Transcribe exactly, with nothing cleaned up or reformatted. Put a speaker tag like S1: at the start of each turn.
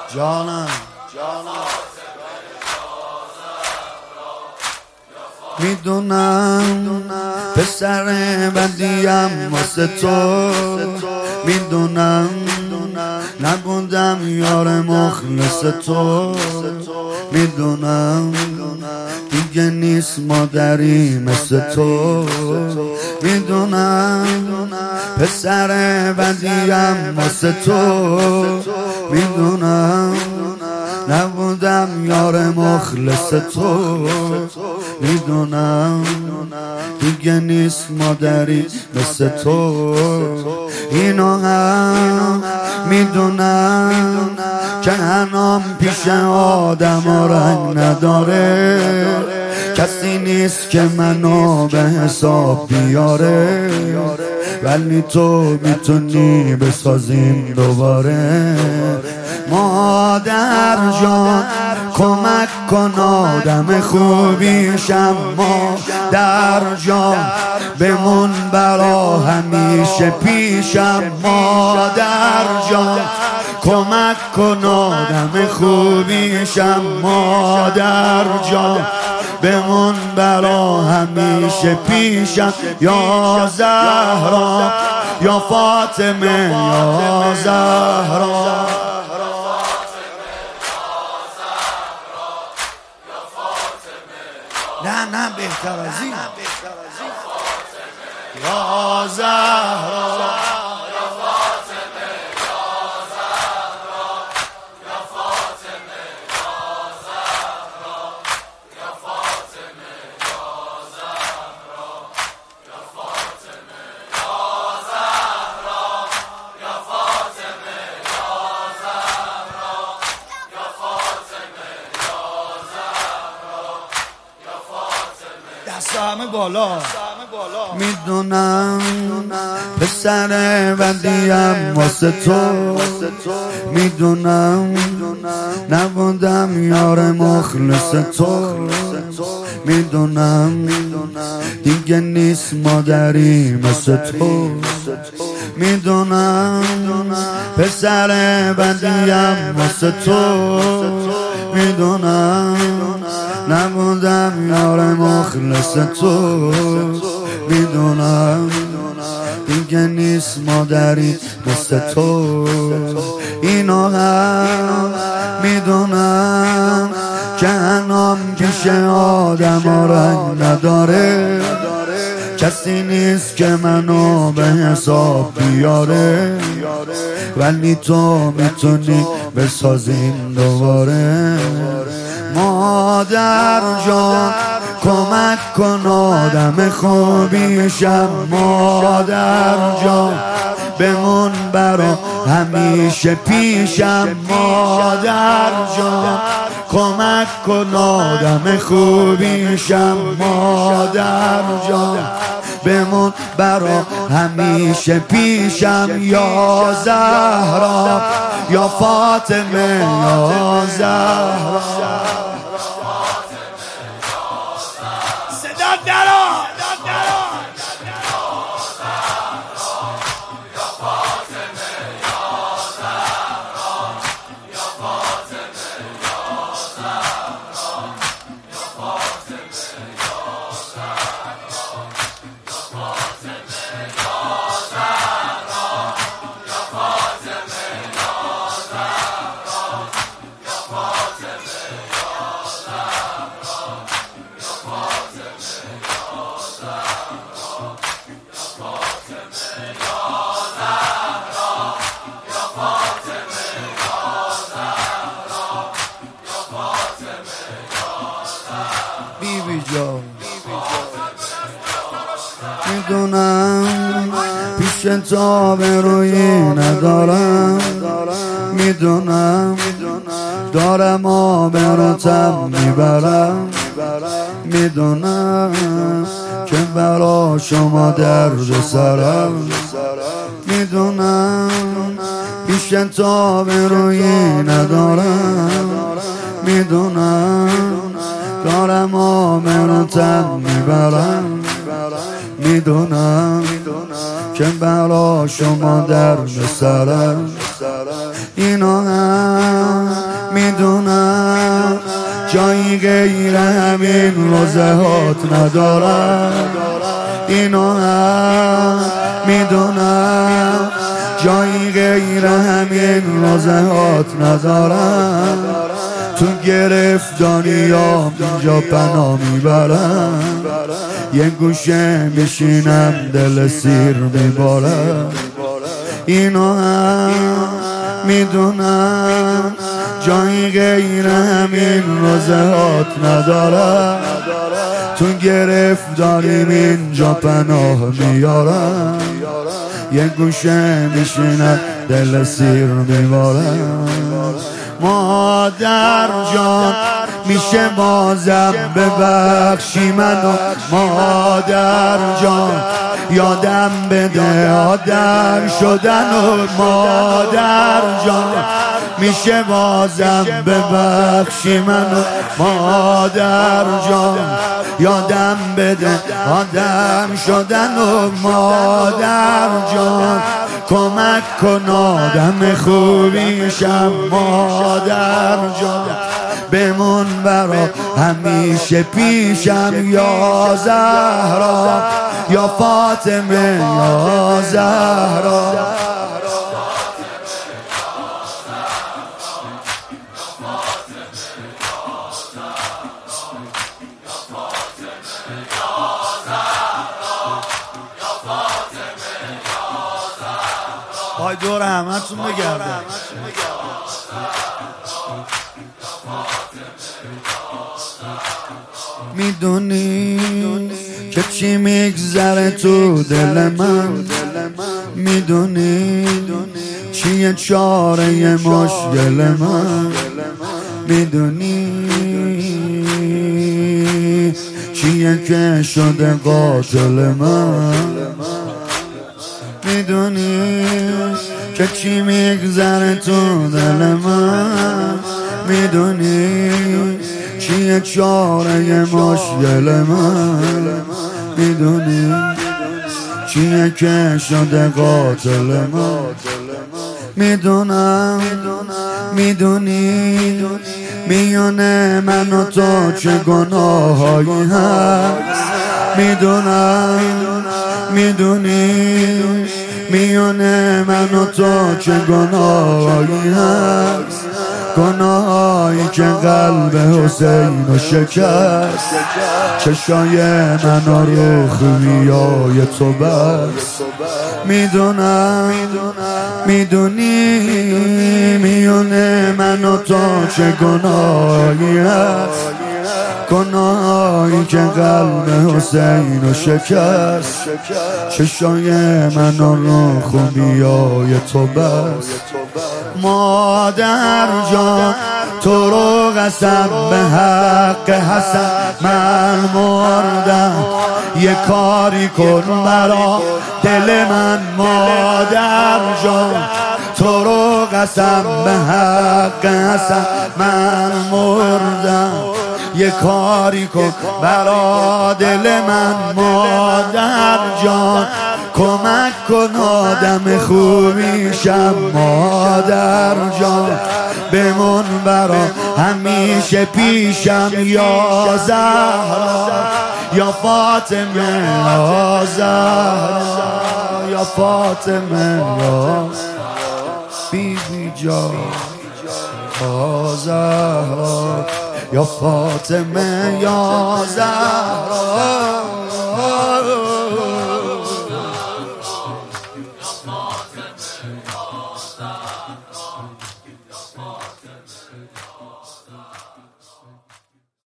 S1: جانم میدونم پسر بدیم واسه تو، میدونم نبودم یار مخلص تو، میدونم دیگه نیست مادری مثل تو، میدونم پسر بدیم واسه تو، میدونم نبودم یار مخلص تو، میدونم دیگه نیست مادری مثل تو. اینو هم میدونم که هنام پیش آدم ها رنگ نداره، کسی نیست که منو به حساب بیاره، ولی تو میتونی بسازیم دوباره. مادر جان کمک کن آدم خوبیشم، مادر جان بمون برا همیشه پیشم، مادر جان کمک کن آدم خوبیشم، مادر جان بمون برا همیشه پیشم. یا زهرا یا فاطمه یا زهرا، نه نه بهتر از این، یا زهرا همه بالا. میدونم پسر بدیم واسه تو، میدونم نبودم یار مخلص تو، میدونم دیگه نیست مادری مثل تو، میدونم پسر بدیم واسه تو، میدونم نبودم یار مخلص تو، میدونم دیگه نیست مادری مثل تو. اینو هم میدونم که هنام پیش آدم ها رنگ نداره، کسی نیست که منو به حساب بیاره، ولی تو میتونی بسازیم دوباره. مادر جان کمک کن آدم خوبیشم، مادر جان بمون برا همیشه پیشم، مادر جان کمک کن آدم خوبیشم، مادر جان بمون برا همیشه پیشم. یا زهرا یا فاطمه یا زهرا، صدا درا بیبی جان، میدونم پیش تو برویی ندارم، میدونم دارم آبروتم میبرم، میدونم که برا شما درد سرم، میدونم پیش تو برویی ندارم، میدونم دارم آمنتم میبرم، میدونم که برا شما در سرم. اینا هم میدونم جایی غیر همین روزه هات ندارم. اینا هم میدونم جایی غیر همین روزه هات ندارم. تو گرفتاریام اینجا پناه میبرم، یه گوشه میشینم دل سیر میبارم. اینا هم میدونم جایی غیر همین روزه هات ندارم. تو گرفتاریم اینجا پناه میارم، یه گوشه میشینم دل سیر میبارم. مادر جان میشه بازم ببخشی منو، مادر جان یادم بده آدم شدن و مادر جان میشه بازم ببخشی منو، مادر جان یادم بده آدم شدن و مادر جان کمک کن آدم خوبیشم، مادر جان بمون برا همیشه پیشم، یا زهرا یا فاطمه یا زهرا. پای دور همه تون بگردم. میدونی که چی میگذره تو دل من، میدونی چیه چاره مشکل من، میدونی چیه که شده قاتل من، میدونی که چی میگذره تو دل من، میدونی چیه چاره مشکل من، میدونی چیه که شده قاتل من. میدونم میدونی میونه من و تو چه گناهایی هست، میدونم میدونی میونه من و تو چه گناهایی هست، گناهایی که قلب حسین و شکست، چشای من و رو خویای تو بست. میدونم میدونی میونه من و تو چه گناهایی هست، گناهایی که قلب حسین و شکست، چشای من و رو خویای تو بست. مادر جان تو رو قسم به حق حسن من مردم، یه کاری کن برا دل من، مادر جان تو رو قسم به حق حسن من مردم، یه کاری کن برا دل من، مادر جان کمک کن آدم خوبیشم، مادر جان بمون برا همیشه پیشم، یا زهرا یا فاطمه یا زهرا یا فاطمه یا بی بی جان یا زهرا یا فاطمه یا زهرا.